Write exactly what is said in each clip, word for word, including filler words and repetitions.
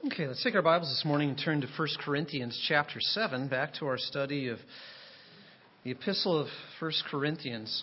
Okay, let's take our Bibles this morning and turn to First Corinthians chapter seven, back to our study of the epistle of First Corinthians.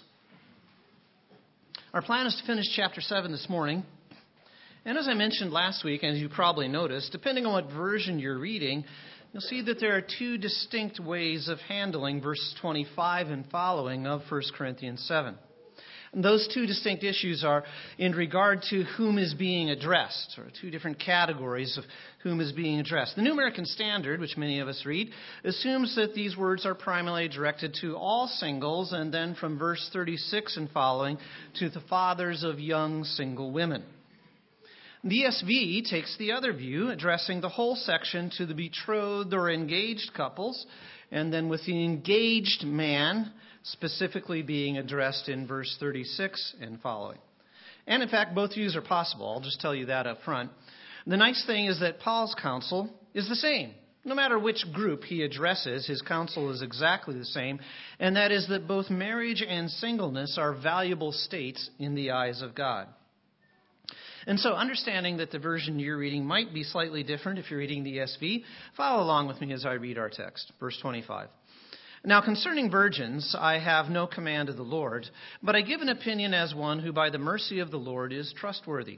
Our plan is to finish chapter seven this morning. And as I mentioned last week, and as you probably noticed, depending on what version you're reading, you'll see that there are two distinct ways of handling verses twenty-five and following of First Corinthians seven. And those two distinct issues are in regard to whom is being addressed, or two different categories of whom is being addressed. The New American Standard, which many of us read, assumes that these words are primarily directed to all singles, and then from verse thirty-six and following to the fathers of young single women. The E S V takes the other view, addressing the whole section to the betrothed or engaged couples, and then with the engaged man specifically being addressed in verse thirty-six and following. And in fact, both views are possible. I'll just tell you that up front. The nice thing is that Paul's counsel is the same. No matter which group he addresses, his counsel is exactly the same, and that is that both marriage and singleness are valuable states in the eyes of God. And so understanding that the version you're reading might be slightly different if you're reading the E S V, follow along with me as I read our text, verse twenty-five. Now concerning virgins, I have no command of the Lord, but I give an opinion as one who by the mercy of the Lord is trustworthy.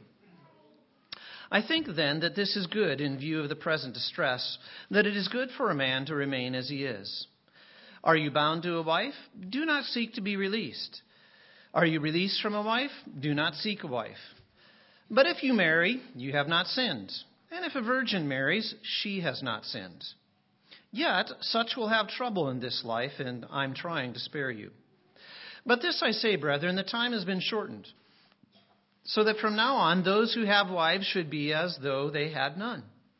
I think then that this is good in view of the present distress, that it is good for a man to remain as he is. Are you bound to a wife? Do not seek to be released. Are you released from a wife? Do not seek a wife. But if you marry, you have not sinned. And if a virgin marries, she has not sinned. Yet such will have trouble in this life, and I'm trying to spare you. But this I say, brethren, the time has been shortened, so that from now on those who have wives should be as though they had none.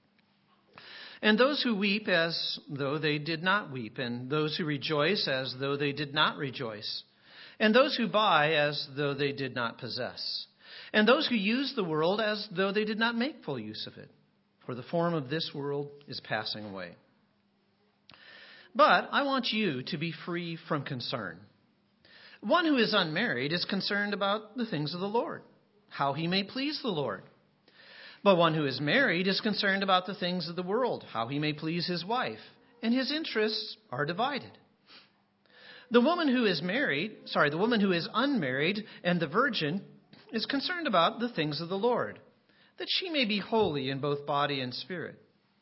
And those who weep as though they did not weep, and those who rejoice as though they did not rejoice, and those who buy as though they did not possess, and those who use the world as though they did not make full use of it. For the form of this world is passing away. But I want you to be free from concern. One who is unmarried is concerned about the things of the Lord, how he may please the Lord. But one who is married is concerned about the things of the world, how he may please his wife, and his interests are divided. The woman who is married, sorry, the woman who is unmarried and the virgin is concerned about the things of the Lord, that she may be holy in both body and spirit.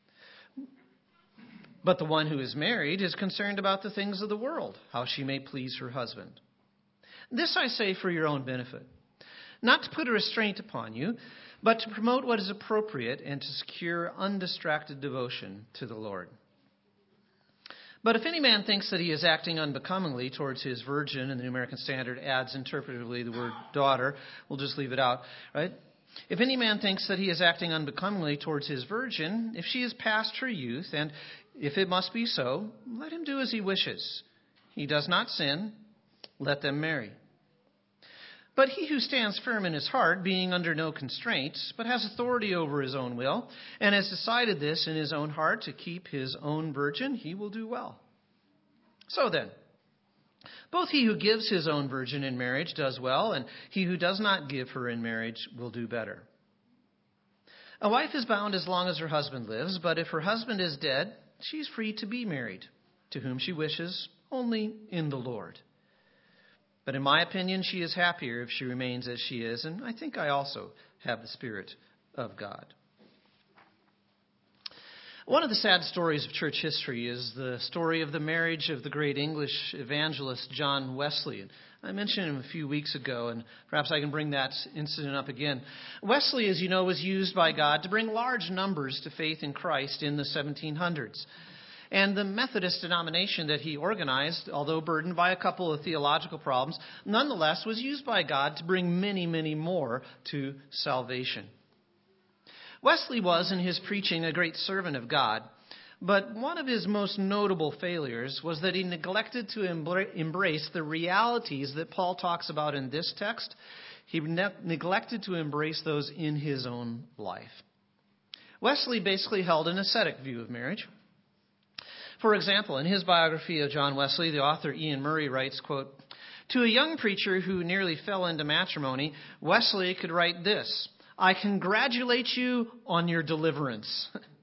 But the one who is married is concerned about the things of the world, how she may please her husband. This I say for your own benefit, not to put a restraint upon you, but to promote what is appropriate and to secure undistracted devotion to the Lord. But if any man thinks that he is acting unbecomingly towards his virgin, and the New American Standard adds interpretively the word daughter, we'll just leave it out, right? If any man thinks that he is acting unbecomingly towards his virgin, if she is past her youth, and if it must be so, let him do as he wishes. He does not sin, let them marry. But he who stands firm in his heart, being under no constraints, but has authority over his own will, and has decided this in his own heart to keep his own virgin, he will do well. So then, both he who gives his own virgin in marriage does well, and he who does not give her in marriage will do better. A wife is bound as long as her husband lives, but if her husband is dead, she is free to be married, to whom she wishes, only in the Lord. But in my opinion, she is happier if she remains as she is, and I think I also have the Spirit of God. One of the sad stories of church history is the story of the marriage of the great English evangelist John Wesley. I mentioned him a few weeks ago, and perhaps I can bring that incident up again. Wesley, as you know, was used by God to bring large numbers to faith in Christ in the seventeen hundreds. And the Methodist denomination that he organized, although burdened by a couple of theological problems, nonetheless was used by God to bring many, many more to salvation. Wesley was, in his preaching, a great servant of God, but one of his most notable failures was that he neglected to embrace the realities that Paul talks about in this text. He ne- neglected to embrace those in his own life. Wesley basically held an ascetic view of marriage. For example, in his biography of John Wesley, the author Ian Murray writes, quote, "To a young preacher who nearly fell into matrimony, Wesley could write this: I congratulate you on your deliverance."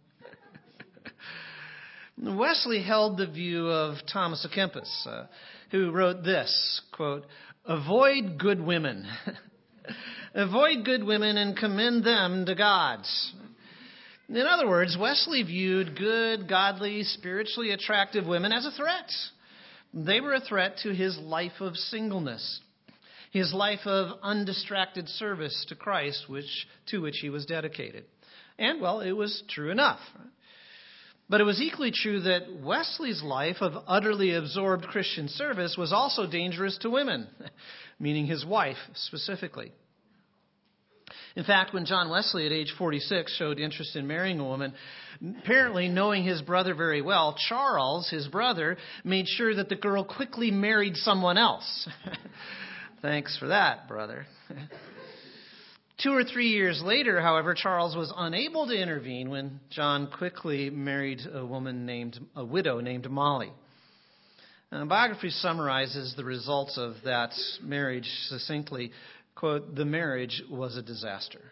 Wesley held the view of Thomas à Kempis, uh, who wrote this, quote, "Avoid good women. Avoid good women and commend them to God." In other words, Wesley viewed good, godly, spiritually attractive women as a threat. They were a threat to his life of singleness, his life of undistracted service to Christ, which to which he was dedicated. And, well, it was true enough. But it was equally true that Wesley's life of utterly absorbed Christian service was also dangerous to women, meaning his wife specifically. In fact, when John Wesley at age forty-six showed interest in marrying a woman, apparently knowing his brother very well, Charles, his brother, made sure that the girl quickly married someone else. Thanks for that, brother. Two or three years later, however, Charles was unable to intervene when John quickly married a woman named, a widow named Molly. Uh, biography summarizes the results of that marriage succinctly. Quote, "The marriage was a disaster."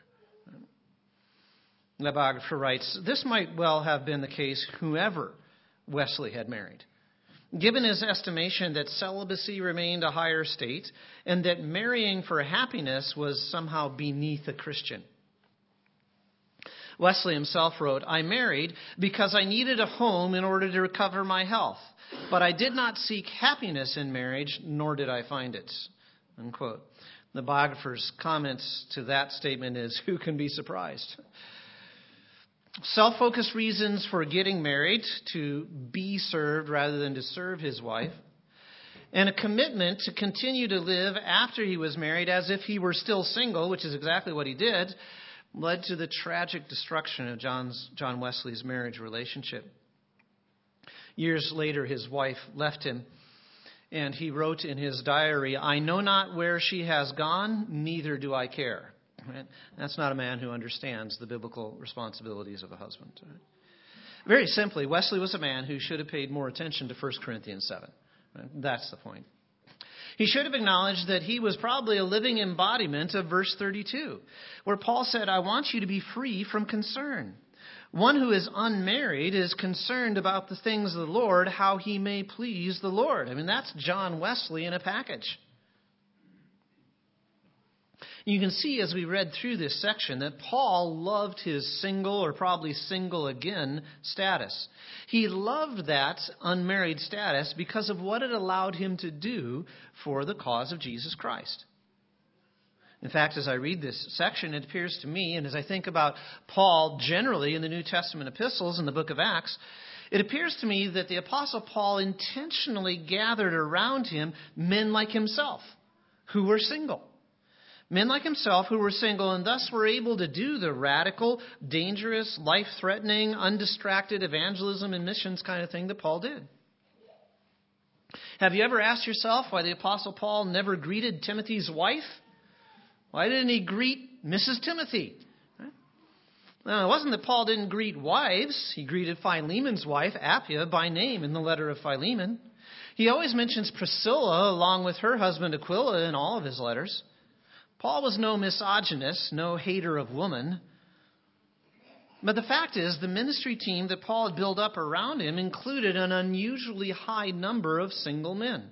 The biographer writes, "This might well have been the case whoever Wesley had married, given his estimation that celibacy remained a higher state and that marrying for happiness was somehow beneath a Christian." Wesley himself wrote, "I married because I needed a home in order to recover my health, but I did not seek happiness in marriage, nor did I find it." Unquote. The biographer's comments to that statement is, who can be surprised? Self-focused reasons for getting married, to be served rather than to serve his wife, and a commitment to continue to live after he was married as if he were still single, which is exactly what he did, led to the tragic destruction of John's, John Wesley's marriage relationship. Years later, his wife left him, and he wrote in his diary, "I know not where she has gone, neither do I care." Right? That's not a man who understands the biblical responsibilities of a husband. Right? Very simply, Wesley was a man who should have paid more attention to First Corinthians seven. Right? That's the point. He should have acknowledged that he was probably a living embodiment of verse thirty-two, where Paul said, "I want you to be free from concern. One who is unmarried is concerned about the things of the Lord, how he may please the Lord." I mean, that's John Wesley in a package. You can see as we read through this section that Paul loved his single, or probably single again, status. He loved that unmarried status because of what it allowed him to do for the cause of Jesus Christ. In fact, as I read this section, it appears to me, and as I think about Paul generally in the New Testament epistles in the book of Acts, it appears to me that the Apostle Paul intentionally gathered around him men like himself who were single. Men like himself who were single and thus were able to do the radical, dangerous, life-threatening, undistracted evangelism and missions kind of thing that Paul did. Have you ever asked yourself why the Apostle Paul never greeted Timothy's wife? Why didn't he greet Missus Timothy? Now, it wasn't that Paul didn't greet wives. He greeted Philemon's wife, Apphia, by name in the letter of Philemon. He always mentions Priscilla along with her husband Aquila in all of his letters. Paul was no misogynist, no hater of woman. But the fact is, the ministry team that Paul had built up around him included an unusually high number of single men.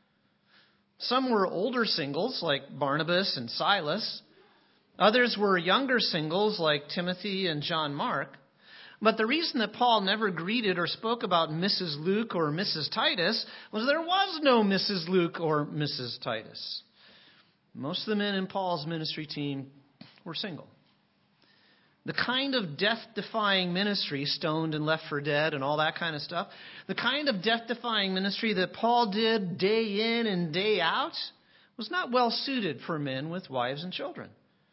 Some were older singles, like Barnabas and Silas. Others were younger singles, like Timothy and John Mark. But the reason that Paul never greeted or spoke about Missus Luke or Missus Titus was there was no Missus Luke or Missus Titus. Most of the men in Paul's ministry team were single. The kind of death-defying ministry, stoned and left for dead and all that kind of stuff, the kind of death-defying ministry that Paul did day in and day out was not well suited for men with wives and children.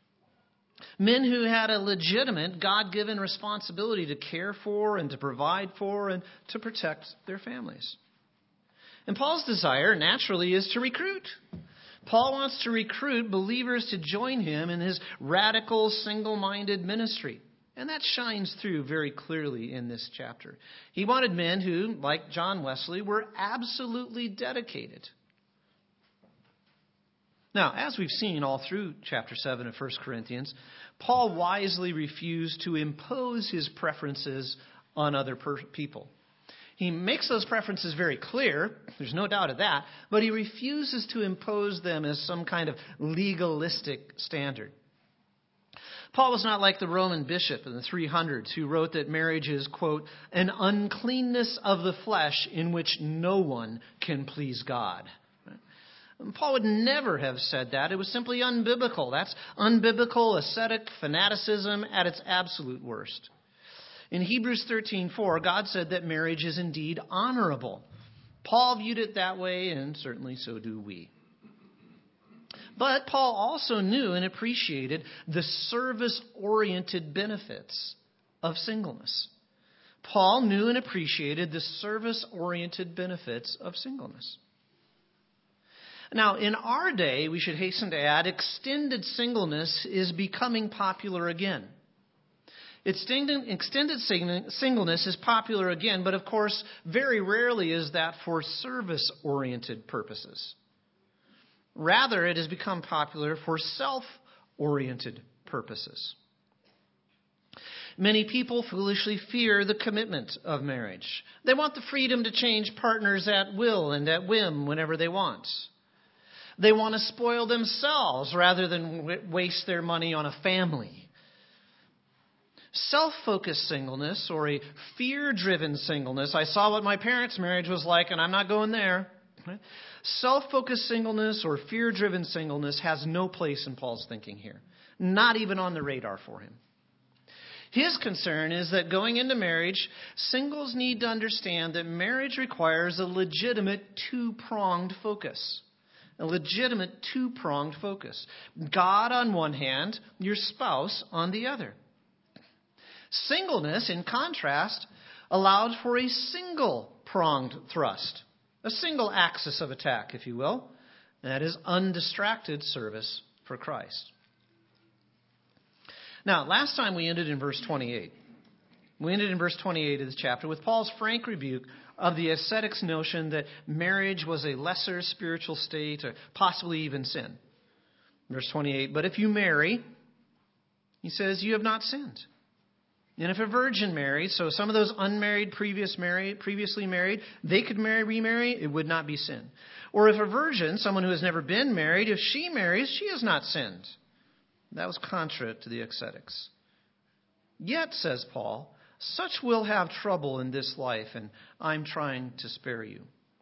Men who had a legitimate God-given responsibility to care for and to provide for and to protect their families. And Paul's desire, naturally, is to recruit. Paul wants to recruit believers to join him in his radical, single-minded ministry. And that shines through very clearly in this chapter. He wanted men who, like John Wesley, were absolutely dedicated. Now, as we've seen all through chapter seven of First Corinthians, Paul wisely refused to impose his preferences on other per- people. He makes those preferences very clear. There's no doubt of that. But he refuses to impose them as some kind of legalistic standard. Paul was not like the Roman bishop in the three hundreds who wrote that marriage is, quote, an uncleanness of the flesh in which no one can please God. Paul would never have said that. It was simply unbiblical. That's unbiblical, ascetic fanaticism at its absolute worst. In Hebrews thirteen four, God said that marriage is indeed honorable. Paul viewed it that way, and certainly so do we. But Paul also knew and appreciated the service-oriented benefits of singleness. Paul knew and appreciated the service-oriented benefits of singleness. Now, in our day, we should hasten to add, extended singleness is becoming popular again. Extended, extended singleness is popular again, but of course, very rarely is that for service-oriented purposes. Rather, it has become popular for self-oriented purposes. Many people foolishly fear the commitment of marriage. They want the freedom to change partners at will and at whim whenever they want. They want to spoil themselves rather than w- waste their money on a family. Self-focused singleness or a fear-driven singleness. I saw what my parents' marriage was like and I'm not going there. Self-focused singleness or fear-driven singleness has no place in Paul's thinking here. Not even on the radar for him. His concern is that going into marriage, singles need to understand that marriage requires a legitimate two-pronged focus. A legitimate two-pronged focus. God on one hand, your spouse on the other. Singleness, in contrast, allowed for a single-pronged thrust. A single axis of attack, if you will. And that is undistracted service for Christ. Now, last time we ended in verse twenty-eight. We ended in verse twenty-eight of this chapter with Paul's frank rebuke of the ascetics' notion that marriage was a lesser spiritual state or possibly even sin. Verse twenty-eight, but if you marry, he says, you have not sinned. And if a virgin married, so some of those unmarried, previous married, previously married, they could marry, remarry, it would not be sin. Or if a virgin, someone who has never been married, if she marries, she has not sinned. That was contra to the ascetics. Yet, says Paul, such will have trouble in this life, and I'm trying to spare you.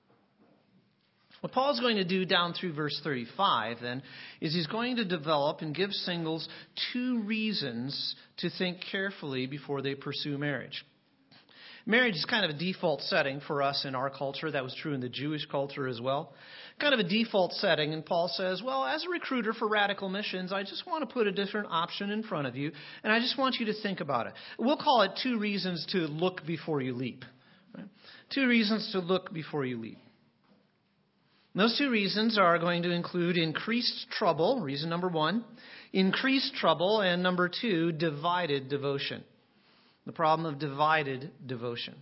What Paul's going to do down through verse thirty-five, then, is he's going to develop and give singles two reasons to think carefully before they pursue marriage. Marriage is kind of a default setting for us in our culture. That was true in the Jewish culture as well. Kind of a default setting, and Paul says, well, as a recruiter for Radical Missions, I just want to put a different option in front of you, and I just want you to think about it. We'll call it two reasons to look before you leap. Right? Two reasons to look before you leap. Those two reasons are going to include increased trouble, reason number one, increased trouble, and number two, divided devotion. The problem of divided devotion.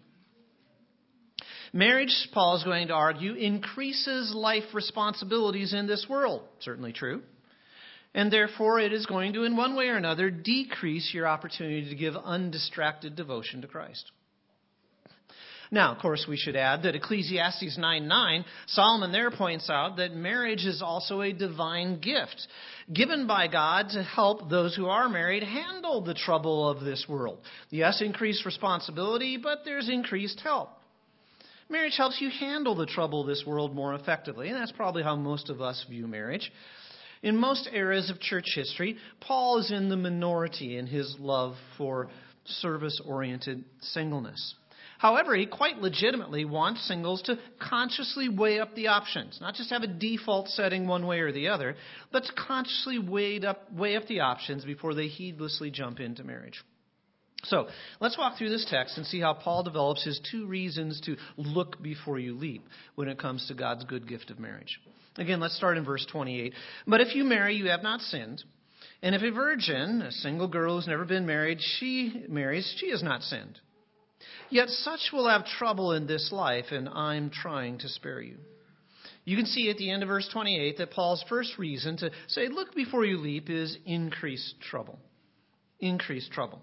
Marriage, Paul is going to argue, increases life responsibilities in this world. Certainly true. And therefore, it is going to, in one way or another, decrease your opportunity to give undistracted devotion to Christ. Now, of course, we should add that Ecclesiastes nine nine, Solomon there points out that marriage is also a divine gift given by God to help those who are married handle the trouble of this world. Yes, increased responsibility, but there's increased help. Marriage helps you handle the trouble of this world more effectively, and that's probably how most of us view marriage. In most eras of church history, Paul is in the minority in his love for service-oriented singleness. However, he quite legitimately wants singles to consciously weigh up the options, not just have a default setting one way or the other, but to consciously weigh up, weigh up the options before they heedlessly jump into marriage. So, let's walk through this text and see how Paul develops his two reasons to look before you leap when it comes to God's good gift of marriage. Again, let's start in verse twenty-eight. But if you marry, you have not sinned. And if a virgin, a single girl who's never been married, she marries, she has not sinned. Yet such will have trouble in this life, and I'm trying to spare you. You can see at the end of verse twenty-eight that Paul's first reason to say, look before you leap, is increased trouble. Increased trouble.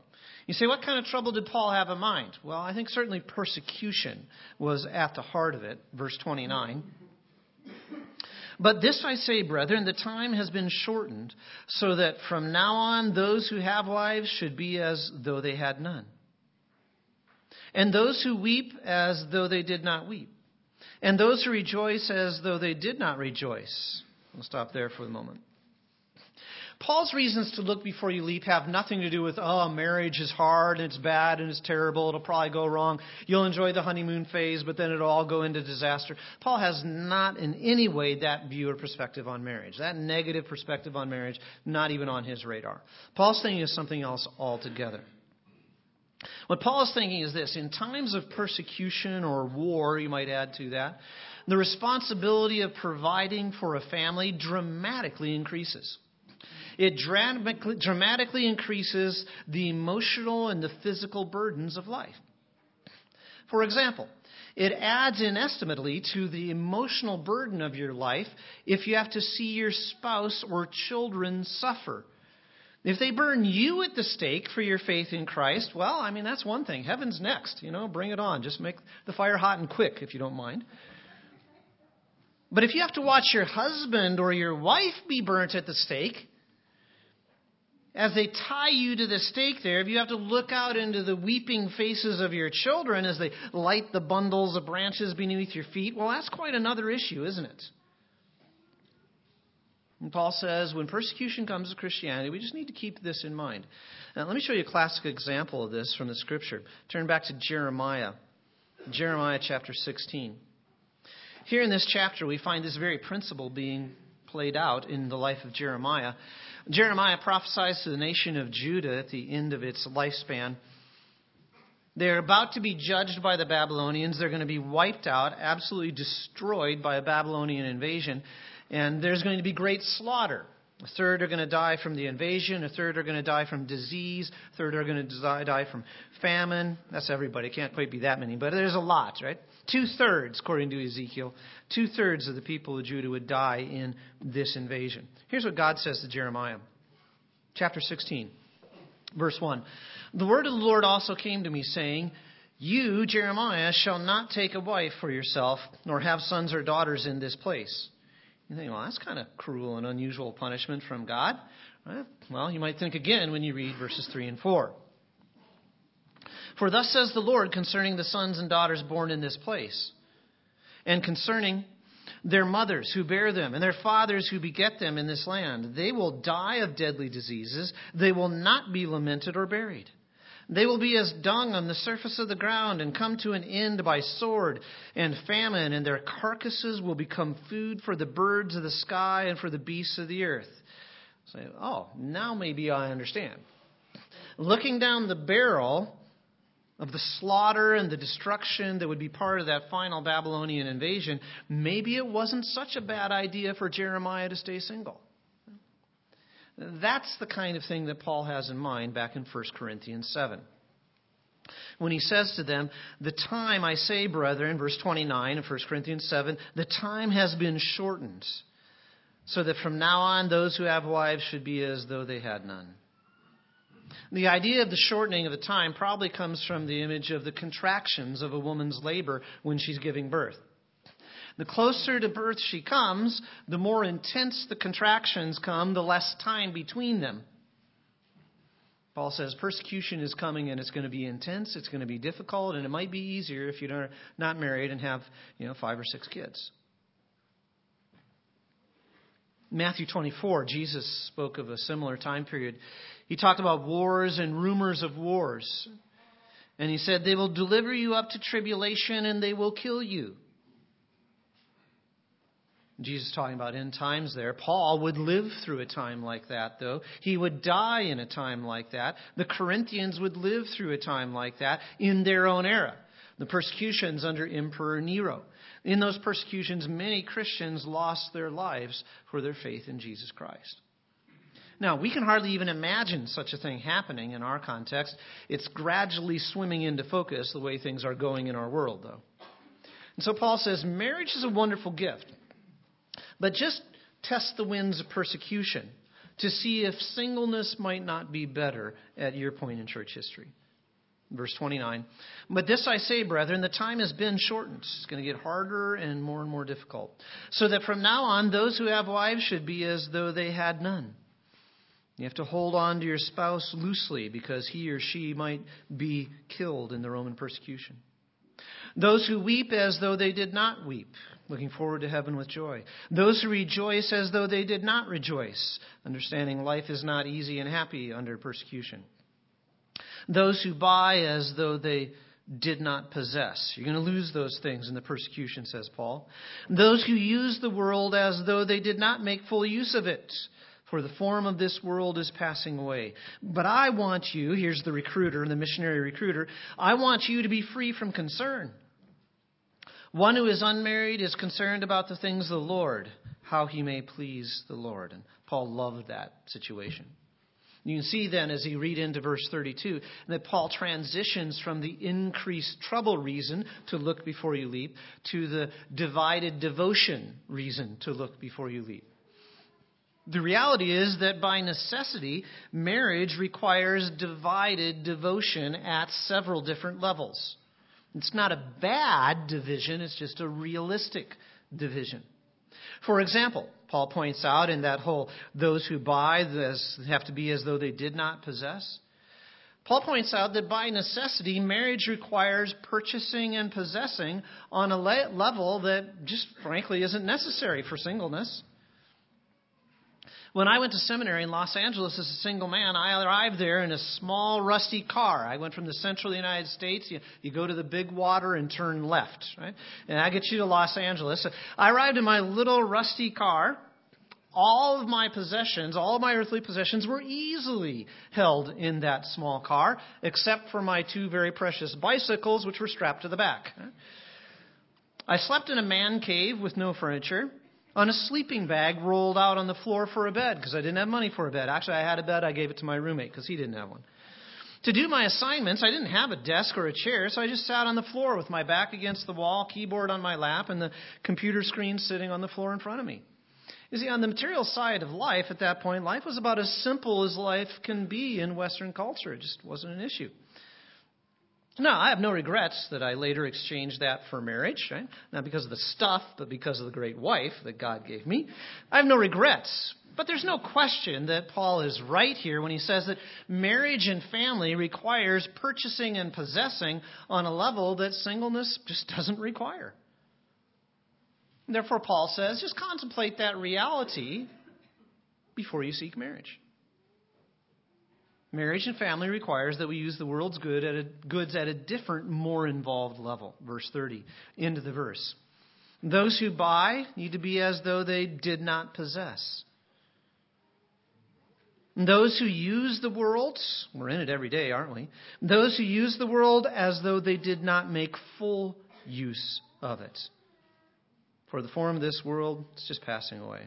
You say, what kind of trouble did Paul have in mind? Well, I think certainly persecution was at the heart of it. Verse twenty-nine. But this I say, brethren, the time has been shortened, so that from now on those who have wives should be as though they had none. And those who weep as though they did not weep. And those who rejoice as though they did not rejoice. We'll stop there for the moment. Paul's reasons to look before you leap have nothing to do with, oh, marriage is hard and it's bad and it's terrible. It'll probably go wrong. You'll enjoy the honeymoon phase, but then it'll all go into disaster. Paul has not in any way that view or perspective on marriage. That negative perspective on marriage, not even on his radar. Paul's thinking of something else altogether. What Paul is thinking is this: in times of persecution or war, you might add to that, the responsibility of providing for a family dramatically increases. It dramatically, dramatically increases the emotional and the physical burdens of life. For example, it adds inestimably to the emotional burden of your life if you have to see your spouse or children suffer. If they burn you at the stake for your faith in Christ, well, I mean, that's one thing. Heaven's next. You know, bring it on. Just make the fire hot and quick, if you don't mind. But if you have to watch your husband or your wife be burnt at the stake, as they tie you to the stake there, if you have to look out into the weeping faces of your children as they light the bundles of branches beneath your feet, well, that's quite another issue, isn't it? And Paul says, when persecution comes to Christianity, we just need to keep this in mind. Now, let me show you a classic example of this from the Scripture. Turn back to Jeremiah, Jeremiah chapter sixteen. Here in this chapter, we find this very principle being played out in the life of Jeremiah. Jeremiah prophesies to the nation of Judah at the end of its lifespan. They're about to be judged by the Babylonians. They're going to be wiped out, absolutely destroyed by a Babylonian invasion. And there's going to be great slaughter. A third are going to die from the invasion. A third are going to die from disease. A third are going to die from famine. That's everybody. It can't quite be that many, but there's a lot, right? Two-thirds, according to Ezekiel, two-thirds of the people of Judah would die in this invasion. Here's what God says to Jeremiah. Chapter sixteen, verse one. The word of the Lord also came to me, saying, You, Jeremiah, shall not take a wife for yourself, nor have sons or daughters in this place. You think, well, that's kind of cruel and unusual punishment from God. Right? Well, you might think again when you read verses three and four. For thus says the Lord concerning the sons and daughters born in this place, and concerning their mothers who bear them, and their fathers who beget them in this land. They will die of deadly diseases. They will not be lamented or buried. They will be as dung on the surface of the ground and come to an end by sword and famine, and their carcasses will become food for the birds of the sky and for the beasts of the earth. Say, oh, now maybe I understand. Looking down the barrel of the slaughter and the destruction that would be part of that final Babylonian invasion, maybe it wasn't such a bad idea for Jeremiah to stay single. That's the kind of thing that Paul has in mind back in First Corinthians seven. When he says to them, the time, I say, brethren, verse twenty-nine of First Corinthians seven, the time has been shortened, so that from now on those who have wives should be as though they had none. The idea of the shortening of the time probably comes from the image of the contractions of a woman's labor when she's giving birth. The closer to birth she comes, the more intense the contractions come, the less time between them. Paul says persecution is coming and it's going to be intense, it's going to be difficult, and it might be easier if you're not married and have, you know, five or six kids. Matthew twenty-four, Jesus spoke of a similar time period. He talked about wars and rumors of wars. And he said, they will deliver you up to tribulation and they will kill you. Jesus talking about end times there. Paul would live through a time like that, though. He would die in a time like that. The Corinthians would live through a time like that in their own era. The persecutions under Emperor Nero. In those persecutions, many Christians lost their lives for their faith in Jesus Christ. Now, we can hardly even imagine such a thing happening in our context. It's gradually swimming into focus the way things are going in our world, though. And so Paul says, marriage is a wonderful gift. But just test the winds of persecution. to see if singleness might not be better at your point in church history. Verse twenty-nine, but this I say, brethren, the time has been shortened. It's going to get harder and more and more difficult. So that from now on, those who have wives should be as though they had none. You have to hold on to your spouse loosely because he or she might be killed in the Roman persecution. Those who weep as though they did not weep, looking forward to heaven with joy. Those who rejoice as though they did not rejoice, understanding life is not easy and happy under persecution. Those who buy as though they did not possess. You're going to lose those things in the persecution, says Paul. Those who use the world as though they did not make full use of it. For the form of this world is passing away. But I want you, here's the recruiter, the missionary recruiter, I want you to be free from concern. One who is unmarried is concerned about the things of the Lord, how he may please the Lord. And Paul loved that situation. You can see then as you read into verse thirty-two that Paul transitions from the increased trouble reason to look before you leap to the divided devotion reason to look before you leap. The reality is that by necessity, marriage requires divided devotion at several different levels. It's not a bad division, it's just a realistic division. For example, Paul points out in that whole, those who buy this have to be as though they did not possess. Paul points out that by necessity, marriage requires purchasing and possessing on a level that just frankly isn't necessary for singleness. When I went to seminary in Los Angeles as a single man, I arrived there in a small, rusty car. I went from the central United States. You, you go to the big water and turn left, right? And I get you to Los Angeles. I arrived in my little rusty car. All of my possessions, all of my earthly possessions were easily held in that small car, except for my two very precious bicycles, which were strapped to the back. I slept in a man cave with no furniture, on a sleeping bag rolled out on the floor for a bed because I didn't have money for a bed. Actually, I had a bed. I gave it to my roommate because he didn't have one. To do my assignments, I didn't have a desk or a chair, so I just sat on the floor with my back against the wall, keyboard on my lap, and the computer screen sitting on the floor in front of me. You see, on the material side of life at that point, life was about as simple as life can be in Western culture. It just wasn't an issue. Now, I have no regrets that I later exchanged that for marriage, right? Not because of the stuff, but because of the great wife that God gave me. I have no regrets. But there's no question that Paul is right here when he says that marriage and family requires purchasing and possessing on a level that singleness just doesn't require. Therefore, Paul says, just contemplate that reality before you seek marriage. Marriage and family requires that we use the world's good at a, goods at a different, more involved level. Verse thirty, into the verse. Those who buy need to be as though they did not possess. And those who use the world, we're in it every day, aren't we? Those who use the world as though they did not make full use of it. For the form of this world is just passing away.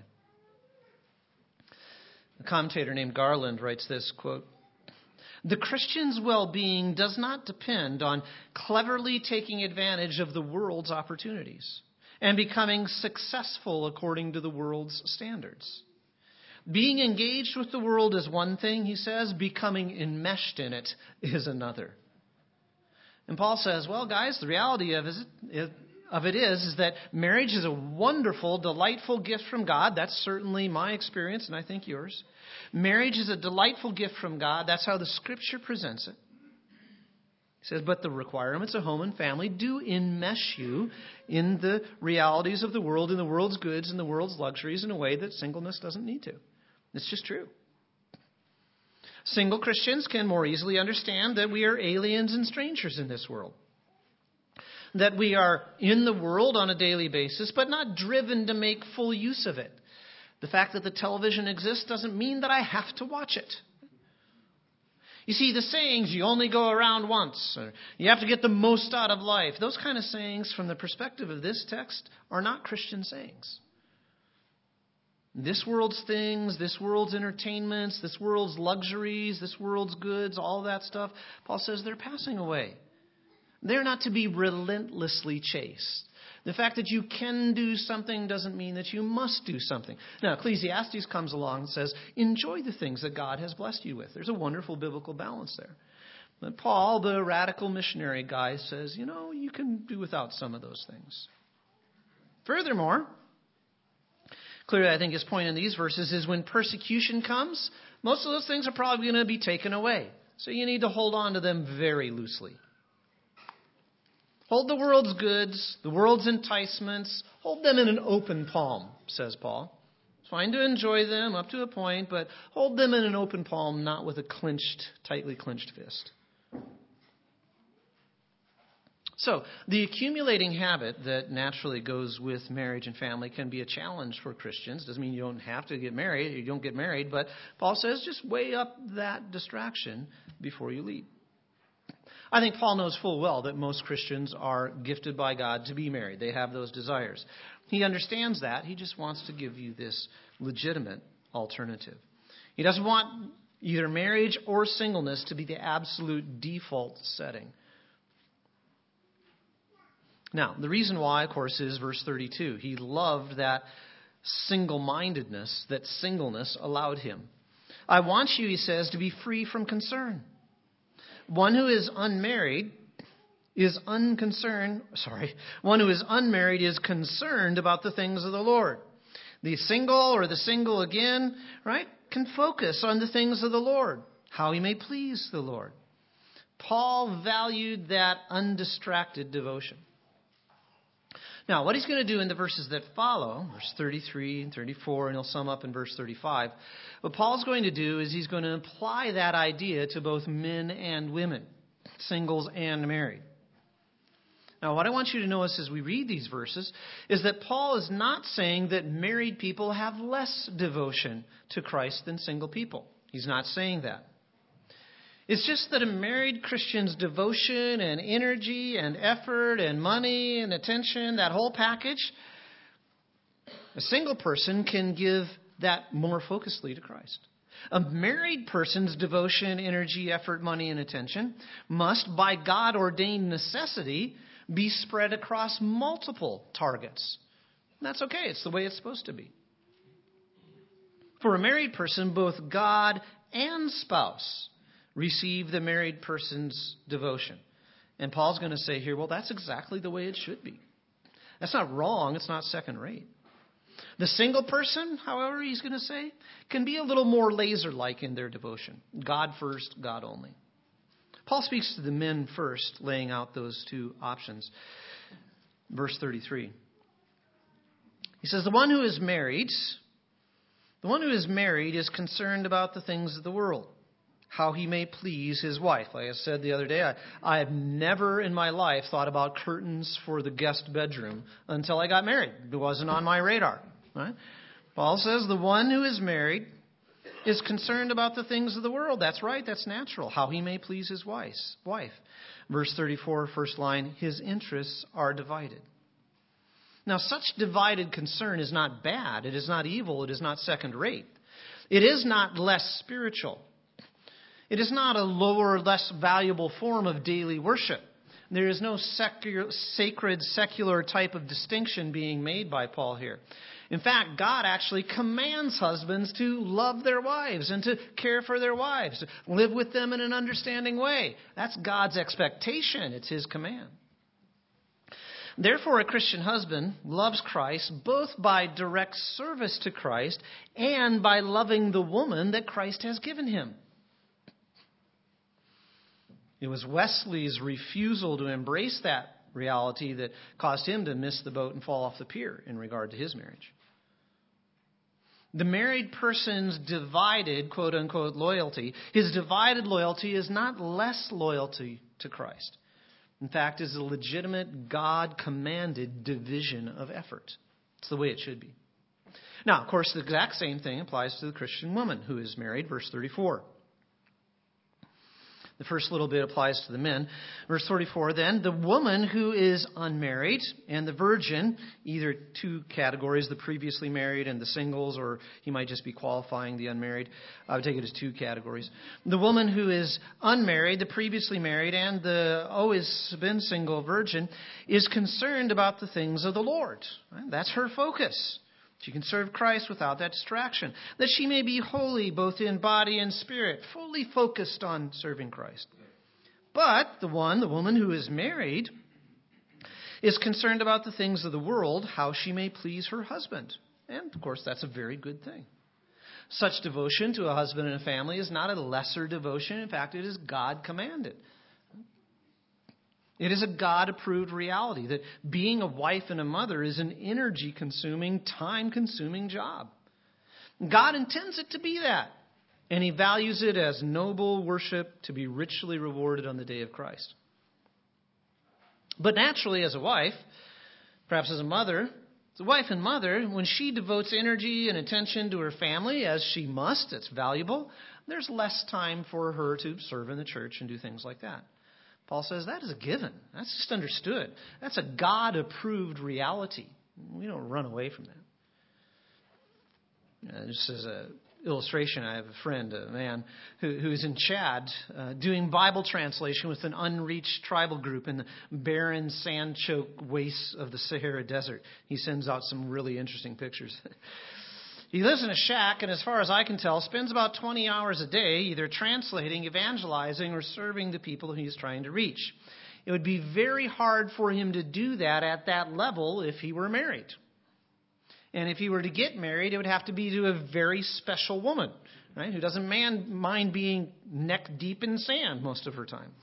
A commentator named Garland writes this, quote, the Christian's well-being does not depend on cleverly taking advantage of the world's opportunities and becoming successful according to the world's standards. Being engaged with the world is one thing, he says. Becoming enmeshed in it is another. And Paul says, well, guys, the reality of it, of it is, is that marriage is a wonderful, delightful gift from God. That's certainly my experience, and I think yours. Marriage is a delightful gift from God. That's how the Scripture presents it. He says, but the requirements of home and family do enmesh you in the realities of the world, in the world's goods, and the world's luxuries in a way that singleness doesn't need to. It's just true. Single Christians can more easily understand that we are aliens and strangers in this world. That we are in the world on a daily basis, but not driven to make full use of it. The fact that the television exists doesn't mean that I have to watch it. You see, the sayings, you only go around once, or you have to get the most out of life, those kind of sayings from the perspective of this text are not Christian sayings. This world's things, this world's entertainments, this world's luxuries, this world's goods, all that stuff, Paul says they're passing away. They're not to be relentlessly chased. The fact that you can do something doesn't mean that you must do something. Now, Ecclesiastes comes along and says, enjoy the things that God has blessed you with. There's a wonderful biblical balance there. But Paul, the radical missionary guy, says, you know, you can do without some of those things. Furthermore, clearly I think his point in these verses is when persecution comes, most of those things are probably going to be taken away. So you need to hold on to them very loosely. Hold the world's goods, the world's enticements, hold them in an open palm, says Paul. It's fine to enjoy them up to a point, but hold them in an open palm, not with a clenched, tightly clenched fist. So, the accumulating habit that naturally goes with marriage and family can be a challenge for Christians. Doesn't mean you don't have to get married, you don't get married, but Paul says just weigh up that distraction before you lead. I think Paul knows full well that most Christians are gifted by God to be married. They have those desires. He understands that. He just wants to give you this legitimate alternative. He doesn't want either marriage or singleness to be the absolute default setting. Now, the reason why, of course, is verse thirty-two. He loved that single-mindedness, that singleness allowed him. I want you, he says, to be free from concern. One who is unmarried is unconcerned, sorry, one who is unmarried is concerned about the things of the Lord. The single or the single again, right, can focus on the things of the Lord, how he may please the Lord. Paul valued that undistracted devotion. Now, what he's going to do in the verses that follow, verse thirty-three and thirty-four, and he'll sum up in verse thirty-five, what Paul's going to do is he's going to apply that idea to both men and women, singles and married. Now, what I want you to notice as we read these verses is that Paul is not saying that married people have less devotion to Christ than single people. He's not saying that. It's just that a married Christian's devotion and energy and effort and money and attention, that whole package, a single person can give that more focusedly to Christ. A married person's devotion, energy, effort, money, and attention must, by God-ordained necessity, be spread across multiple targets. And that's okay. It's the way it's supposed to be. For a married person, both God and spouse receive the married person's devotion. And Paul's going to say here, well, that's exactly the way it should be. That's not wrong. It's not second rate. The single person, however, he's going to say, can be a little more laser-like in their devotion. God first, God only. Paul speaks to the men first, laying out those two options. Verse thirty-three. He says, the one who is married, the one who is married is concerned about the things of the world, how he may please his wife. Like I said the other day, I, I have never in my life thought about curtains for the guest bedroom until I got married. It wasn't on my radar. Right? Paul says the one who is married is concerned about the things of the world. That's right. That's natural. How he may please his wife. Verse thirty-four, first line, his interests are divided. Now, such divided concern is not bad. It is not evil. It is not second rate. It is not less spiritual. It is not a lower, less valuable form of daily worship. There is no secular, sacred, secular type of distinction being made by Paul here. In fact, God actually commands husbands to love their wives and to care for their wives, to live with them in an understanding way. That's God's expectation. It's his command. Therefore, a Christian husband loves Christ both by direct service to Christ and by loving the woman that Christ has given him. It was Wesley's refusal to embrace that reality that caused him to miss the boat and fall off the pier in regard to his marriage. The married person's divided, quote-unquote, loyalty, his divided loyalty is not less loyalty to Christ. In fact, is a legitimate God-commanded division of effort. It's the way it should be. Now, of course, the exact same thing applies to the Christian woman who is married, verse thirty-four. The first little bit applies to the men. Verse thirty-four, then, the woman who is unmarried and the virgin, either two categories, the previously married and the singles, or he might just be qualifying the unmarried. I would take it as two categories. The woman who is unmarried, the previously married, and the always been single virgin is concerned about the things of the Lord. Right? That's her focus. She can serve Christ without that distraction. That she may be holy both in body and spirit, fully focused on serving Christ. But the one, the woman who is married, is concerned about the things of the world, how she may please her husband. And, of course, that's a very good thing. Such devotion to a husband and a family is not a lesser devotion. In fact, it is God commanded. It is a God-approved reality that being a wife and a mother is an energy-consuming, time-consuming job. God intends it to be that, and He values it as noble worship to be richly rewarded on the day of Christ. But naturally, as a wife, perhaps as a mother, as a wife and mother, when she devotes energy and attention to her family, as she must, it's valuable, there's less time for her to serve in the church and do things like that. Paul says that is a given. That's just understood. That's a God-approved reality. We don't run away from that. Uh, just as an illustration, I have a friend, a man, who, who's in Chad uh, doing Bible translation with an unreached tribal group in the barren, sand-choked wastes of the Sahara Desert. He sends out some really interesting pictures. He lives in a shack, and as far as I can tell, spends about twenty hours a day either translating, evangelizing, or serving the people he's trying to reach. It would be very hard for him to do that at that level if he were married. And if he were to get married, it would have to be to a very special woman, right, who doesn't man, mind being neck deep in sand most of her time.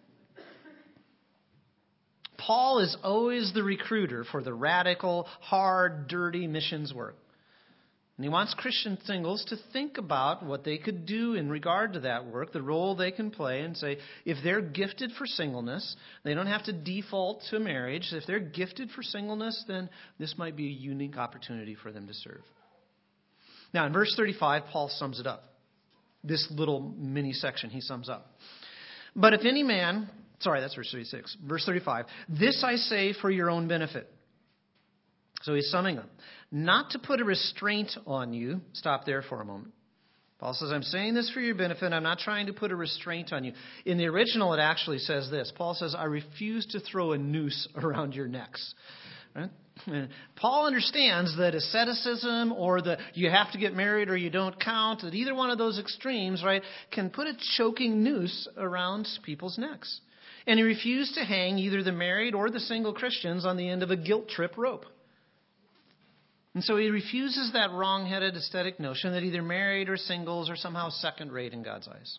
Paul is always the recruiter for the radical, hard, dirty missions work. And he wants Christian singles to think about what they could do in regard to that work, the role they can play, and say, if they're gifted for singleness, they don't have to default to marriage. If they're gifted for singleness, then this might be a unique opportunity for them to serve. Now, in verse thirty-five, Paul sums it up. This little mini section he sums up. But if any man, sorry, that's verse thirty-six. Verse thirty-five, this I say for your own benefit. So he's summing up. Not to put a restraint on you. Stop there for a moment. Paul says, I'm saying this for your benefit. I'm not trying to put a restraint on you. In the original, it actually says this. Paul says, I refuse to throw a noose around your necks. Right? And Paul understands that asceticism or the you have to get married or you don't count, that either one of those extremes, right, can put a choking noose around people's necks. And he refused to hang either the married or the single Christians on the end of a guilt trip rope. And so he refuses that wrong-headed aesthetic notion that either married or singles are somehow second-rate in God's eyes.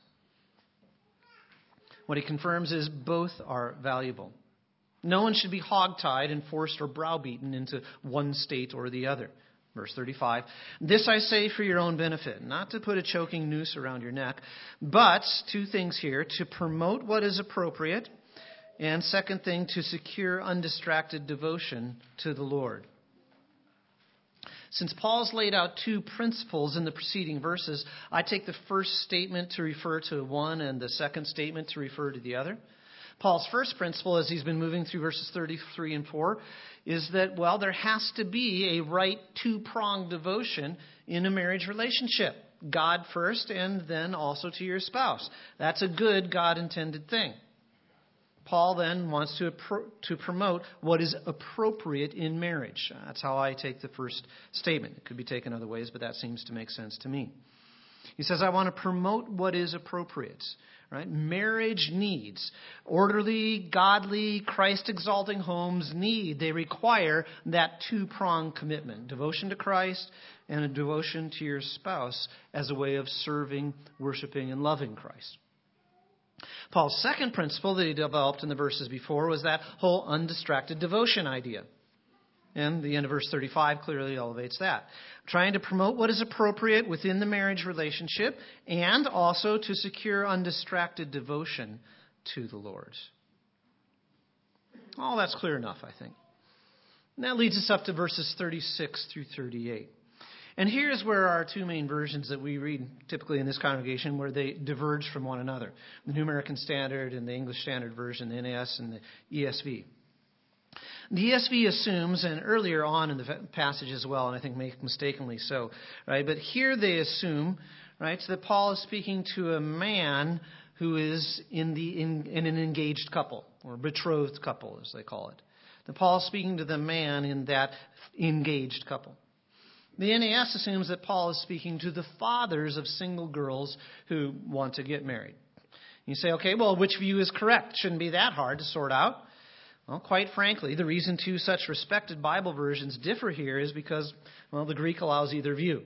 What he confirms is both are valuable. No one should be hogtied and forced or browbeaten into one state or the other. Verse thirty-five, this I say for your own benefit, not to put a choking noose around your neck, but, two things here, to promote what is appropriate, and second thing, to secure undistracted devotion to the Lord. Since Paul's laid out two principles in the preceding verses, I take the first statement to refer to one and the second statement to refer to the other. Paul's first principle, as he's been moving through verses thirty-three and four, is that, well, there has to be a right two-pronged devotion in a marriage relationship. God first, and then also to your spouse. That's a good God-intended thing. Paul then wants to to promote what is appropriate in marriage. That's how I take the first statement. It could be taken other ways, but that seems to make sense to me. He says, I want to promote what is appropriate. Right? Marriage needs. Orderly, godly, Christ-exalting homes need, they require that two-pronged commitment. Devotion to Christ and a devotion to your spouse as a way of serving, worshiping, and loving Christ. Paul's second principle that he developed in the verses before was that whole undistracted devotion idea. And the end of verse thirty-five clearly elevates that. Trying to promote what is appropriate within the marriage relationship and also to secure undistracted devotion to the Lord. All that's clear enough, I think. And that leads us up to verses thirty-six through thirty-eight. And here's where our two main versions that we read typically in this congregation, where they diverge from one another. The New American Standard and the English Standard Version, the N A S and the E S V. The E S V assumes, and earlier on in the passage as well, and I think mistakenly so, right? But here they assume, right, so that Paul is speaking to a man who is in the in, in an engaged couple, or betrothed couple, as they call it. That Paul is speaking to the man in that engaged couple. The N A S assumes that Paul is speaking to the fathers of single girls who want to get married. You say, okay, well, which view is correct? Shouldn't be that hard to sort out. Well, quite frankly, the reason two such respected Bible versions differ here is because, well, the Greek allows either view.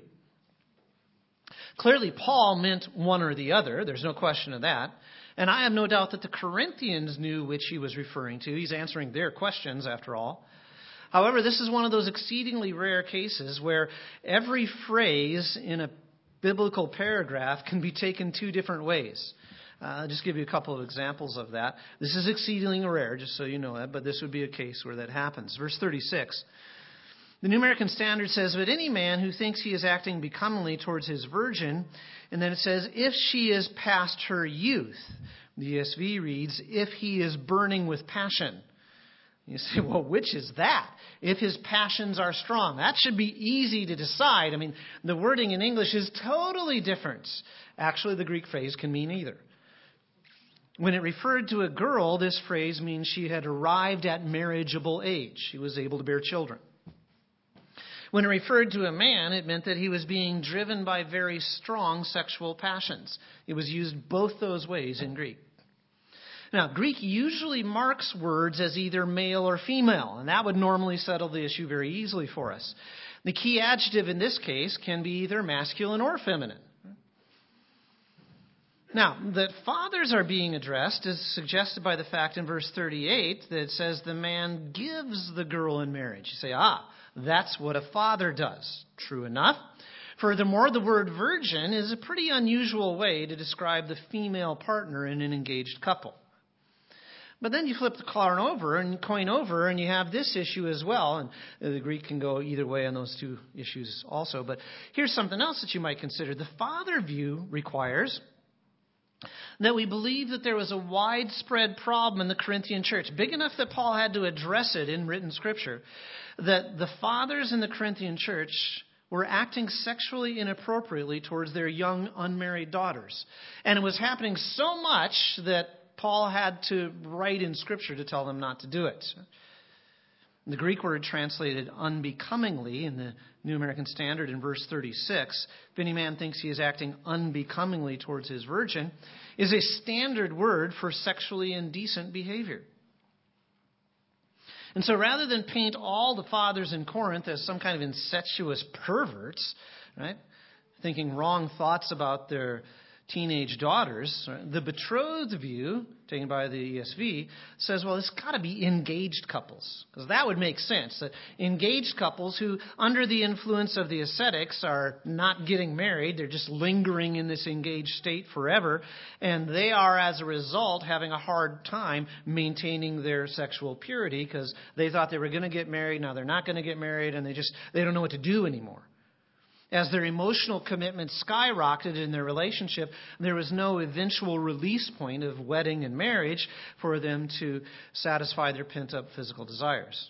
Clearly, Paul meant one or the other. There's no question of that. And I have no doubt that the Corinthians knew which he was referring to. He's answering their questions, after all. However, this is one of those exceedingly rare cases where every phrase in a biblical paragraph can be taken two different ways. Uh, I'll just give you a couple of examples of that. This is exceedingly rare, just so you know that, but this would be a case where that happens. Verse thirty-six. The New American Standard says, but any man who thinks he is acting becomingly towards his virgin, and then it says, if she is past her youth. The E S V reads, if he is burning with passion. You say, well, which is that? If his passions are strong. That should be easy to decide. I mean, the wording in English is totally different. Actually, the Greek phrase can mean either. When it referred to a girl, this phrase means she had arrived at marriageable age. She was able to bear children. When it referred to a man, it meant that he was being driven by very strong sexual passions. It was used both those ways in Greek. Now, Greek usually marks words as either male or female, and that would normally settle the issue very easily for us. The key adjective in this case can be either masculine or feminine. Now, that fathers are being addressed is suggested by the fact in verse thirty-eight that it says the man gives the girl in marriage. You say, ah, that's what a father does. True enough. Furthermore, the word virgin is a pretty unusual way to describe the female partner in an engaged couple. But then you flip the coin over and coin over, and you have this issue as well. And the Greek can go either way on those two issues also. But here's something else that you might consider. The father view requires that we believe that there was a widespread problem in the Corinthian church, big enough that Paul had to address it in written scripture, that the fathers in the Corinthian church were acting sexually inappropriately towards their young unmarried daughters. And it was happening so much that Paul had to write in Scripture to tell them not to do it. The Greek word translated unbecomingly in the New American Standard in verse thirty-six, if any man thinks he is acting unbecomingly towards his virgin, is a standard word for sexually indecent behavior. And so rather than paint all the fathers in Corinth as some kind of incestuous perverts, right, thinking wrong thoughts about their teenage daughters, the betrothed view, taken by the E S V, says, well, it's got to be engaged couples. Because that would make sense. That engaged couples who, under the influence of the ascetics, are not getting married. They're just lingering in this engaged state forever. And they are, as a result, having a hard time maintaining their sexual purity because they thought they were going to get married. Now they're not going to get married. And they just, they don't know what to do anymore. As their emotional commitment skyrocketed in their relationship, there was no eventual release point of wedding and marriage for them to satisfy their pent-up physical desires.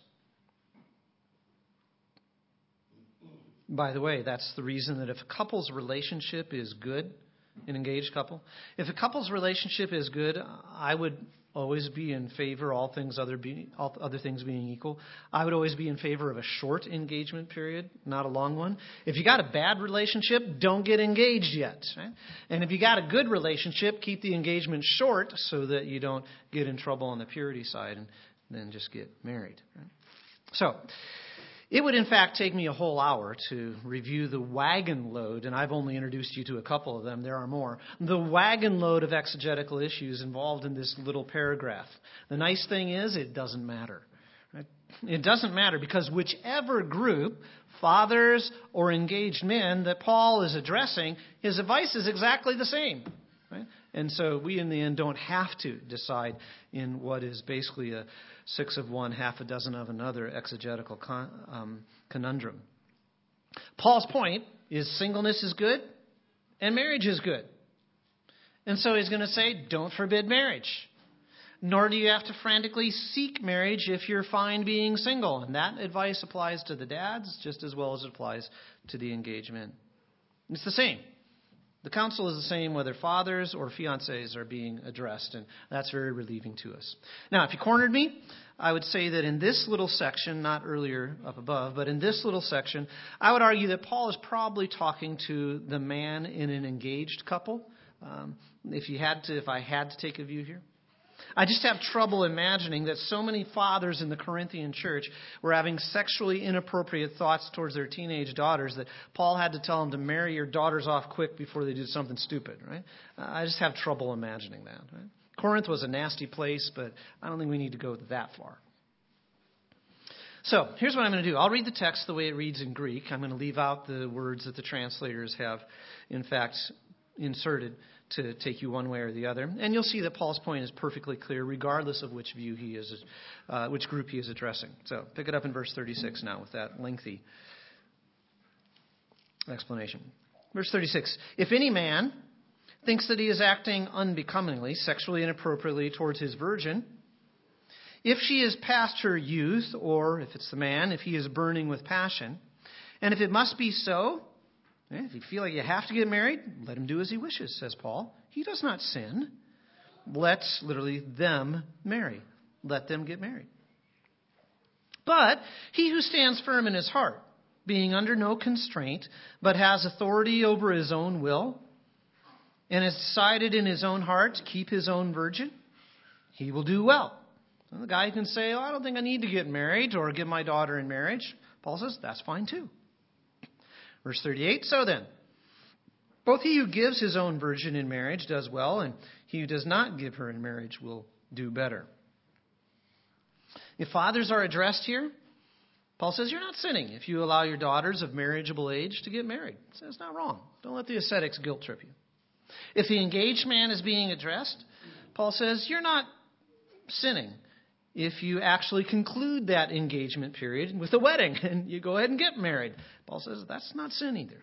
By the way, that's the reason that if a couple's relationship is good, an engaged couple, if a couple's relationship is good, I would always be in favor, all things other be, all other things being equal, I would always be in favor of a short engagement period, not a long one. If you got a bad relationship, don't get engaged yet. Right? And if you got a good relationship, keep the engagement short so that you don't get in trouble on the purity side and then just get married. Right? So, it would, in fact, take me a whole hour to review the wagon load, and I've only introduced you to a couple of them. There are more. The wagon load of exegetical issues involved in this little paragraph. The nice thing is it doesn't matter. Right? It doesn't matter because whichever group, fathers or engaged men, that Paul is addressing, his advice is exactly the same. Right? And so we, in the end, don't have to decide in what is basically a six of one, half a dozen of another exegetical con, um, conundrum. Paul's point is singleness is good and marriage is good. And so he's going to say, don't forbid marriage. Nor do you have to frantically seek marriage if you're fine being single. And that advice applies to the dads just as well as it applies to the engaged men. It's the same. The counsel is the same whether fathers or fiancés are being addressed, and that's very relieving to us. Now, if you cornered me, I would say that in this little section, not earlier up above, but in this little section, I would argue that Paul is probably talking to the man in an engaged couple. Um, if you had to, if I had to take a view here. I just have trouble imagining that so many fathers in the Corinthian church were having sexually inappropriate thoughts towards their teenage daughters that Paul had to tell them to marry your daughters off quick before they did something stupid, right? I just have trouble imagining that. Right? Corinth was a nasty place, but I don't think we need to go that far. So here's what I'm going to do. I'll read the text the way it reads in Greek. I'm going to leave out the words that the translators have, in fact, inserted to take you one way or the other. And you'll see that Paul's point is perfectly clear, regardless of which view he is, uh, which group he is addressing. So pick it up in verse thirty-six now with that lengthy explanation. Verse thirty-six, if any man thinks that he is acting unbecomingly, sexually inappropriately towards his virgin, if she is past her youth, or if it's the man, if he is burning with passion, and if it must be so, if you feel like you have to get married, let him do as he wishes, says Paul. He does not sin. Let, literally, them marry. Let them get married. But he who stands firm in his heart, being under no constraint, but has authority over his own will, and has decided in his own heart to keep his own virgin, he will do well. And the guy can say, oh, I don't think I need to get married or give my daughter in marriage. Paul says, that's fine too. Verse thirty-eight, so then, both he who gives his own virgin in marriage does well, and he who does not give her in marriage will do better. If fathers are addressed here, Paul says you're not sinning if you allow your daughters of marriageable age to get married. He says it's not wrong. Don't let the ascetics guilt trip you. If the engaged man is being addressed, Paul says you're not sinning if you actually conclude that engagement period with a wedding and you go ahead and get married. Paul says that's not sin either.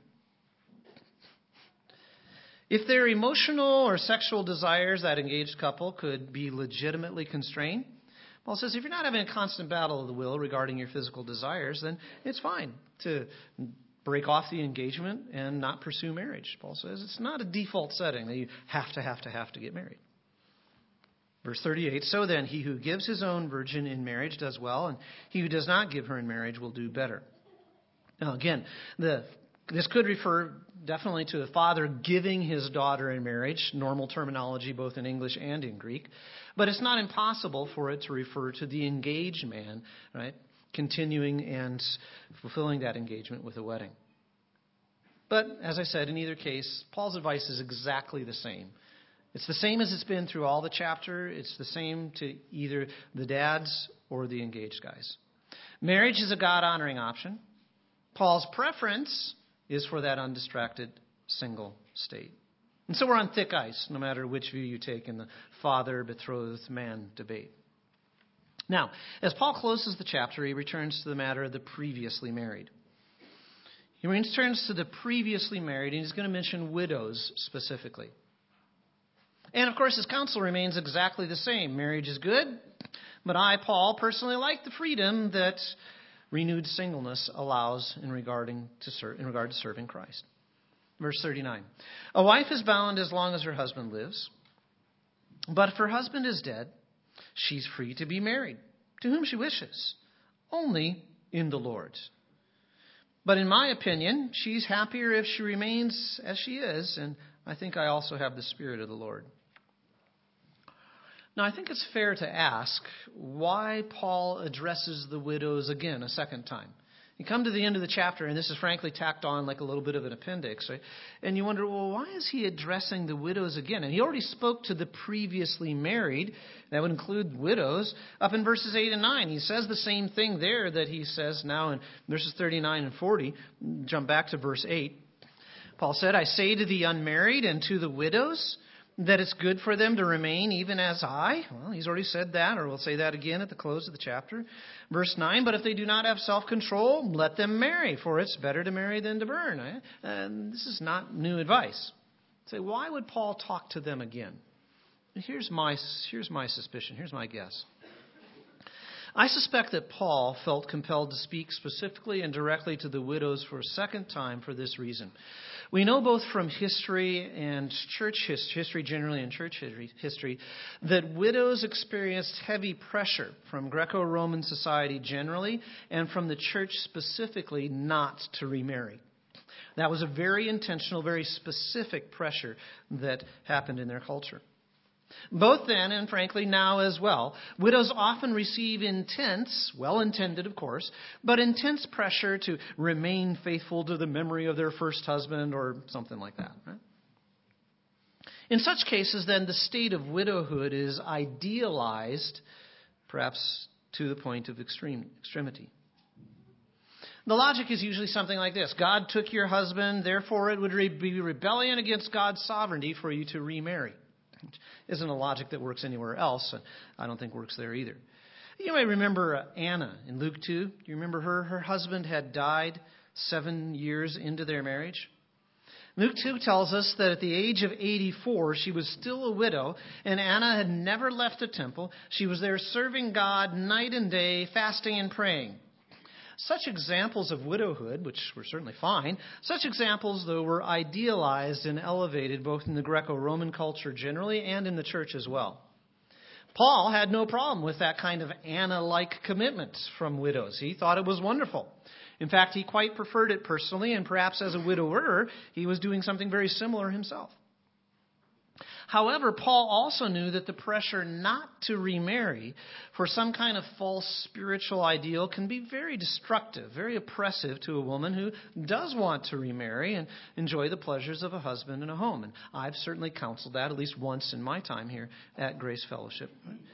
If their emotional or sexual desires, that engaged couple, could be legitimately constrained, Paul says if you're not having a constant battle of the will regarding your physical desires, then it's fine to break off the engagement and not pursue marriage. Paul says it's not a default setting that you have to, have to, have to get married. Verse thirty-eight, so then he who gives his own virgin in marriage does well, and he who does not give her in marriage will do better. Now again, the, this could refer definitely to the father giving his daughter in marriage, normal terminology both in English and in Greek, but it's not impossible for it to refer to the engaged man, right, continuing and fulfilling that engagement with a wedding. But as I said, in either case, Paul's advice is exactly the same. It's the same as it's been through all the chapter. It's the same to either the dads or the engaged guys. Marriage is a God-honoring option. Paul's preference is for that undistracted single state. And so we're on thick ice, no matter which view you take in the father-betrothed man debate. Now, as Paul closes the chapter, he returns to the matter of the previously married. He returns to the previously married, and he's going to mention widows specifically. And, of course, his counsel remains exactly the same. Marriage is good, but I, Paul, personally like the freedom that renewed singleness allows in, regarding to ser- in regard to serving Christ. Verse thirty-nine. A wife is bound as long as her husband lives, but if her husband is dead, she's free to be married to whom she wishes, only in the Lord. But in my opinion, she's happier if she remains as she is, and I think I also have the Spirit of the Lord. Now, I think it's fair to ask why Paul addresses the widows again a second time. You come to the end of the chapter, and this is frankly tacked on like a little bit of an appendix, right? And you wonder, well, why is he addressing the widows again? And he already spoke to the previously married. That would include widows. Up in verses eight and nine, he says the same thing there that he says now in verses thirty-nine and forty. Jump back to verse eight. Paul said, I say to the unmarried and to the widows that it's good for them to remain even as I? Well, he's already said that, or we'll say that again at the close of the chapter. Verse nine, but if they do not have self-control, let them marry, for it's better to marry than to burn. And this is not new advice. Say, why would Paul talk to them again? Here's my, here's my suspicion. Here's my guess. I suspect that Paul felt compelled to speak specifically and directly to the widows for a second time for this reason. We know both from history and church history, history generally and church history, that widows experienced heavy pressure from Greco-Roman society generally and from the church specifically not to remarry. That was a very intentional, very specific pressure that happened in their culture. Both then and frankly now as well, widows often receive intense, well-intended of course, but intense pressure to remain faithful to the memory of their first husband or something like that. Right? In such cases, then, the state of widowhood is idealized, perhaps to the point of extreme extremity. The logic is usually something like this. God took your husband, therefore it would be rebellion against God's sovereignty for you to remarry. Isn't a logic that works anywhere else, and I don't think works there either. You may remember uh, Anna in Luke two. Do you remember her? Her husband had died seven years into their marriage. Luke two tells us that at the age of eighty-four, she was still a widow, and Anna had never left the temple. She was there serving God night and day, fasting and praying. Such examples of widowhood, which were certainly fine, such examples, though, were idealized and elevated both in the Greco-Roman culture generally and in the church as well. Paul had no problem with that kind of Anna-like commitment from widows. He thought it was wonderful. In fact, he quite preferred it personally, and perhaps as a widower, he was doing something very similar himself. However, Paul also knew that the pressure not to remarry for some kind of false spiritual ideal can be very destructive, very oppressive to a woman who does want to remarry and enjoy the pleasures of a husband and a home. And I've certainly counseled that at least once in my time here at Grace Fellowship.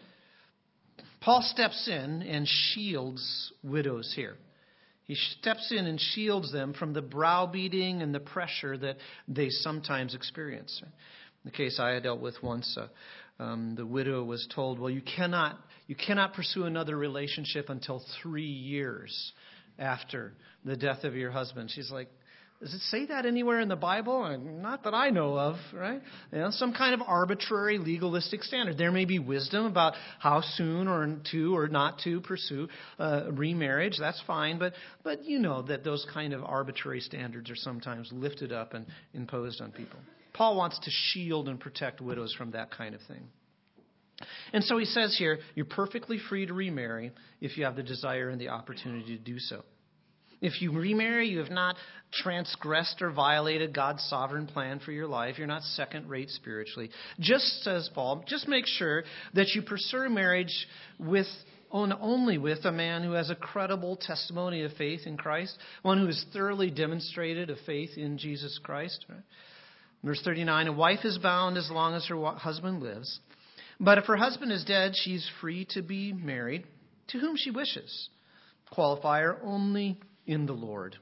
Paul steps in and shields widows here. He steps in and shields them from the browbeating and the pressure that they sometimes experience. In the case I had dealt with once, uh, um, the widow was told, well, you cannot you cannot pursue another relationship until three years after the death of your husband. She's like, does it say that anywhere in the Bible? Not that I know of, right? You know, some kind of arbitrary legalistic standard. There may be wisdom about how soon or to or not to pursue uh, remarriage. That's fine. But, but you know that those kind of arbitrary standards are sometimes lifted up and imposed on people. Paul wants to shield and protect widows from that kind of thing. And so he says here, you're perfectly free to remarry if you have the desire and the opportunity to do so. If you remarry, you have not transgressed or violated God's sovereign plan for your life. You're not second-rate spiritually. Just, says Paul, just make sure that you pursue marriage with only with a man who has a credible testimony of faith in Christ, one who has thoroughly demonstrated a faith in Jesus Christ. Right? Verse thirty-nine, a wife is bound as long as her husband lives. But if her husband is dead, she's free to be married to whom she wishes. Qualifier, only in the Lord.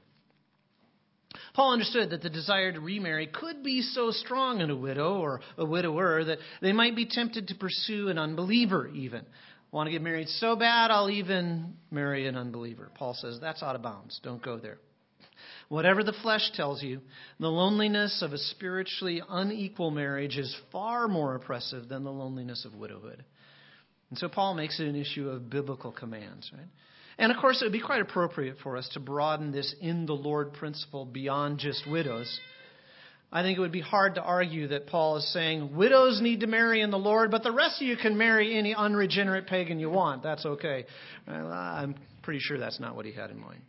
Paul understood that the desire to remarry could be so strong in a widow or a widower that they might be tempted to pursue an unbeliever even. Want to get married so bad, I'll even marry an unbeliever. Paul says that's out of bounds. Don't go there. Whatever the flesh tells you, the loneliness of a spiritually unequal marriage is far more oppressive than the loneliness of widowhood. And so Paul makes it an issue of biblical commands, right? And of course, it would be quite appropriate for us to broaden this in the Lord principle beyond just widows. I think it would be hard to argue that Paul is saying widows need to marry in the Lord, but the rest of you can marry any unregenerate pagan you want. That's okay. I'm pretty sure that's not what he had in mind.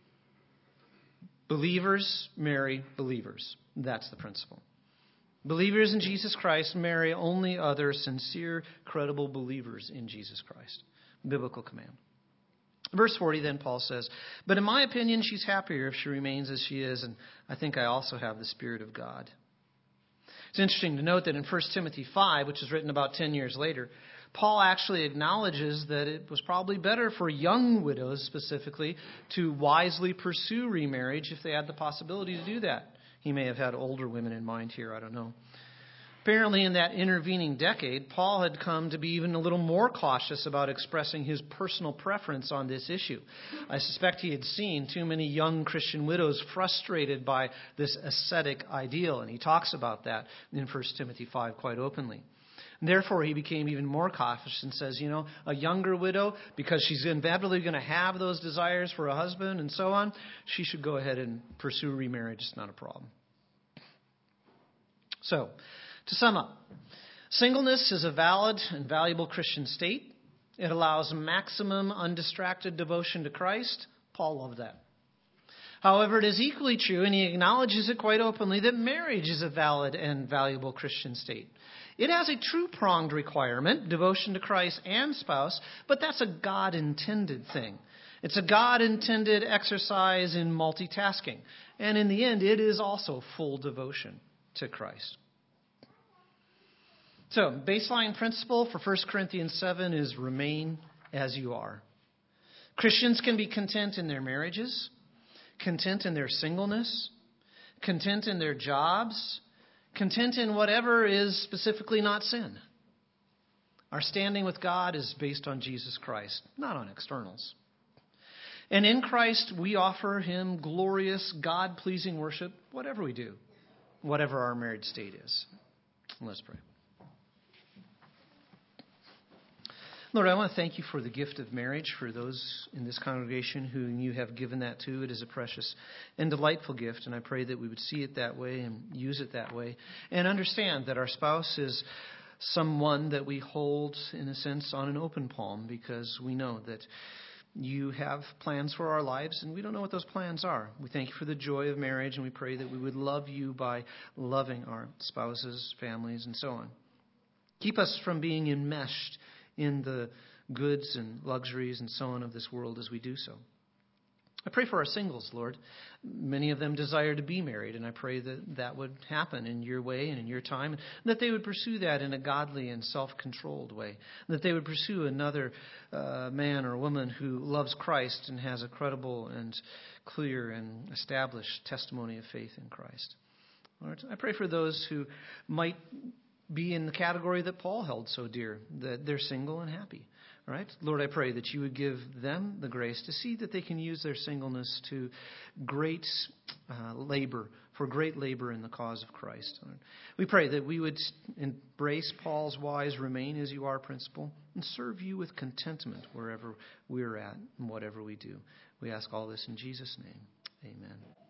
Believers marry believers. That's the principle. Believers in Jesus Christ marry only other sincere, credible believers in Jesus Christ. Biblical command. Verse forty, then Paul says, but in my opinion, she's happier if she remains as she is, and I think I also have the Spirit of God. It's interesting to note that in First Timothy five, which is written about ten years later, Paul actually acknowledges that it was probably better for young widows specifically to wisely pursue remarriage if they had the possibility to do that. He may have had older women in mind here, I don't know. Apparently, in that intervening decade, Paul had come to be even a little more cautious about expressing his personal preference on this issue. I suspect he had seen too many young Christian widows frustrated by this ascetic ideal, and he talks about that in First Timothy five quite openly. And therefore, he became even more cautious and says, you know, a younger widow, because she's inevitably going to have those desires for a husband and so on, she should go ahead and pursue remarriage. It's not a problem. So, to sum up, singleness is a valid and valuable Christian state. It allows maximum undistracted devotion to Christ. Paul loved that. However, it is equally true, and he acknowledges it quite openly, that marriage is a valid and valuable Christian state. It has a two-pronged requirement, devotion to Christ and spouse, but that's a God-intended thing. It's a God-intended exercise in multitasking. And in the end, it is also full devotion to Christ. So, baseline principle for First Corinthians seven is remain as you are. Christians can be content in their marriages, content in their singleness, content in their jobs, content in whatever is specifically not sin. Our standing with God is based on Jesus Christ, not on externals. And in Christ, we offer Him glorious, God-pleasing worship, whatever we do, whatever our married state is. Let's pray. Lord, I want to thank you for the gift of marriage for those in this congregation who you have given that to. It is a precious and delightful gift, and I pray that we would see it that way and use it that way and understand that our spouse is someone that we hold, in a sense, on an open palm because we know that you have plans for our lives, and we don't know what those plans are. We thank you for the joy of marriage, and we pray that we would love you by loving our spouses, families, and so on. Keep us from being enmeshed in the goods and luxuries and so on of this world as we do so. I pray for our singles, Lord. Many of them desire to be married, and I pray that that would happen in your way and in your time, and that they would pursue that in a godly and self-controlled way, and that they would pursue another uh, man or woman who loves Christ and has a credible and clear and established testimony of faith in Christ. Lord, I pray for those who might be in the category that Paul held so dear, that they're single and happy. All right? Lord, I pray that you would give them the grace to see that they can use their singleness to great uh, labor, for great labor in the cause of Christ. Lord. We pray that we would embrace Paul's wise remain as you are principle and serve you with contentment wherever we're at and whatever we do. We ask all this in Jesus' name. Amen.